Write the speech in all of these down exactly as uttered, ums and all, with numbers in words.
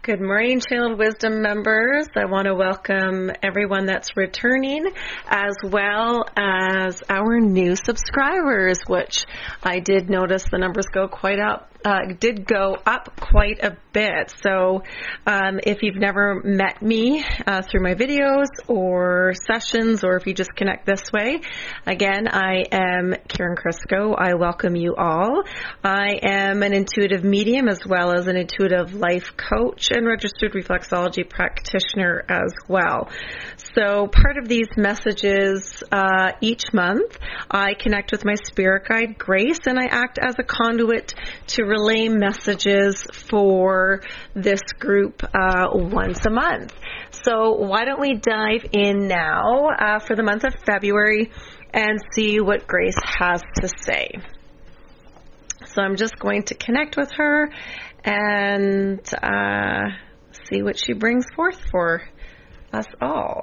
Good morning, Channeled Wisdom members. I want to welcome everyone that's returning as well as our new subscribers, which I did notice the numbers go quite up. Uh, did go up quite a bit. So um, if you've never met me uh, through my videos or sessions, or if you just connect this way, again, I am Karen Crisco. I welcome you all. I am an intuitive medium as well as an intuitive life coach and registered reflexology practitioner as well. So part of these messages uh, each month, I connect with my spirit guide, Grace, and I act as a conduit to relay messages for this group uh, once a month. So why don't we dive in now uh, for the month of February and see what Grace has to say. So I'm just going to connect with her and uh, see what she brings forth for us all.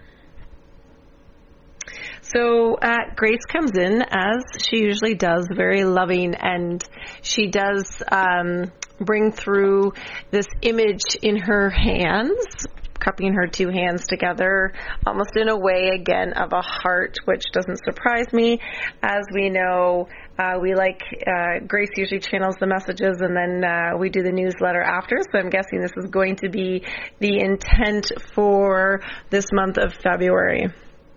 So uh, Grace comes in, as she usually does, very loving, and she does um, bring through this image in her hands, cupping her two hands together, almost in a way, again, of a heart, which doesn't surprise me. As we know, uh, we like, uh, Grace usually channels the messages, and then uh, we do the newsletter after, so I'm guessing this is going to be the intent for this month of February.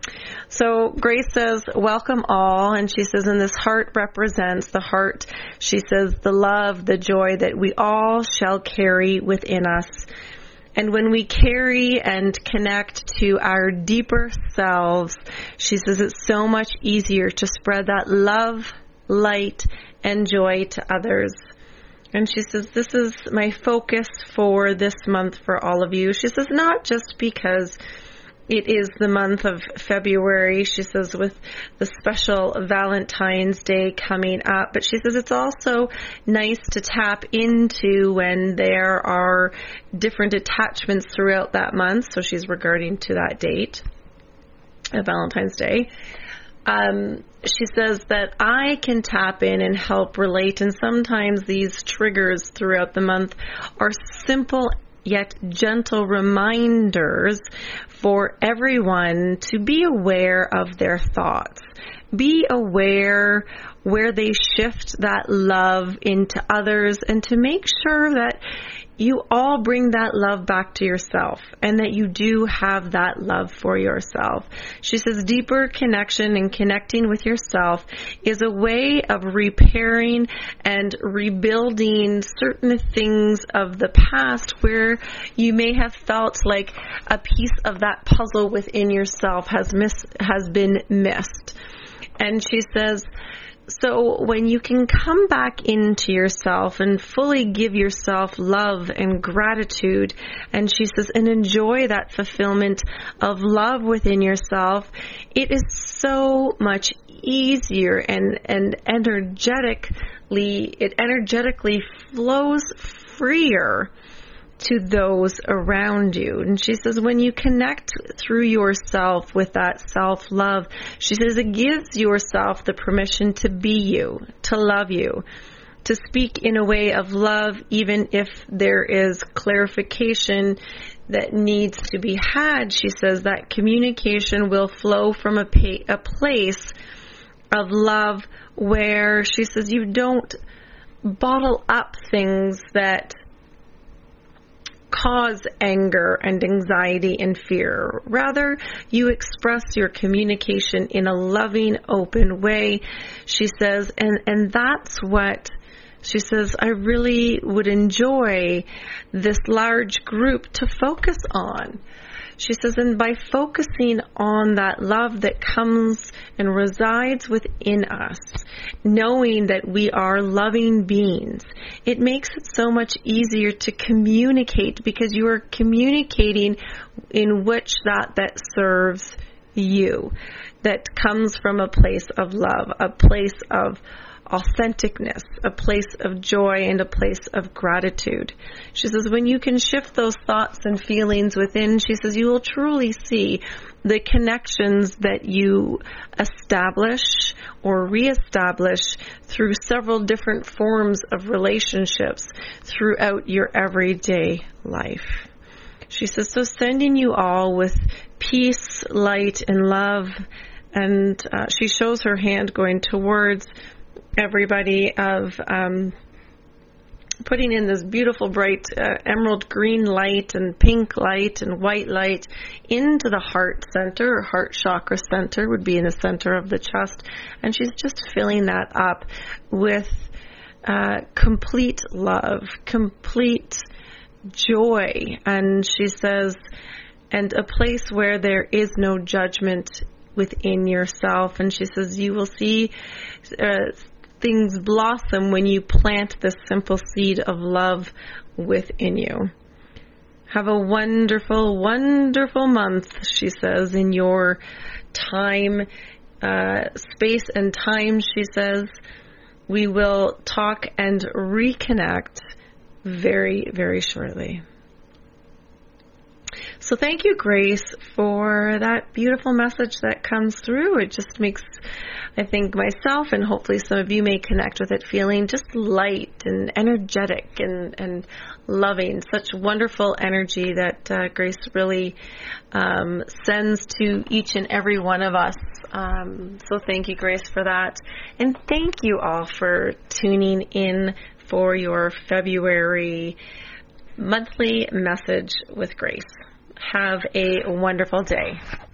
So Grace says, welcome all, and she says, and this heart represents the heart, she says, the love, the joy that we all shall carry within us. And when we carry and connect to our deeper selves, she says, it's so much easier to spread that love, light, and joy to others. And she says, this is my focus for this month for all of you. She says, not just because it is the month of February, she says, with the special Valentine's Day coming up. But she says it's also nice to tap into when there are different attachments throughout that month. So she's regarding to that date of Valentine's Day. Um, she says that I can tap in and help relate. And sometimes these triggers throughout the month are simple yet gentle reminders for everyone to be aware of their thoughts. Be aware where they shift that love into others, and to make sure that you all bring that love back to yourself and that you do have that love for yourself. She says deeper connection and connecting with yourself is a way of repairing and rebuilding certain things of the past where you may have felt like a piece of that puzzle within yourself has miss, has been missed. And she says, so when you can come back into yourself and fully give yourself love and gratitude, and she says, and enjoy that fulfillment of love within yourself, it is so much easier and, and energetically, it energetically flows freer to those around you. And she says, when you connect through yourself with that self-love, she says it gives yourself the permission to be you, to love you, to speak in a way of love, even if there is clarification that needs to be had. She says that communication will flow from a, pa- a place of love where she says you don't bottle up things that cause anger and anxiety and fear. Rather, you express your communication in a loving, open way, she says, and, and that's what she says, I really would enjoy this large group to focus on. She says, and by focusing on that love that comes and resides within us, knowing that we are loving beings, it makes it so much easier to communicate, because you are communicating in which that that serves you, that comes from a place of love, a place of authenticness, a place of joy, and a place of gratitude. She says, when you can shift those thoughts and feelings within, she says, you will truly see the connections that you establish or reestablish through several different forms of relationships throughout your everyday life. She says, so sending you all with peace, light, and love. And uh, she shows her hand going towards everybody of um, putting in this beautiful, bright uh, emerald green light and pink light and white light into the heart center, or heart chakra center would be in the center of the chest. And she's just filling that up with uh, complete love, complete joy. And she says, and a place where there is no judgment within yourself. And she says, you will see uh, things blossom when you plant this simple seed of love within you. Have a wonderful, wonderful month, she says, in your time, uh, space and time, she says. We will talk and reconnect very, very shortly. So thank you, Grace, for that beautiful message that comes through. It just makes, I think, myself and hopefully some of you may connect with it, feeling just light and energetic and, and loving. Such wonderful energy that uh, Grace really um, sends to each and every one of us. Um, so thank you, Grace, for that. And thank you all for tuning in for your February monthly message with Grace. Have a wonderful day.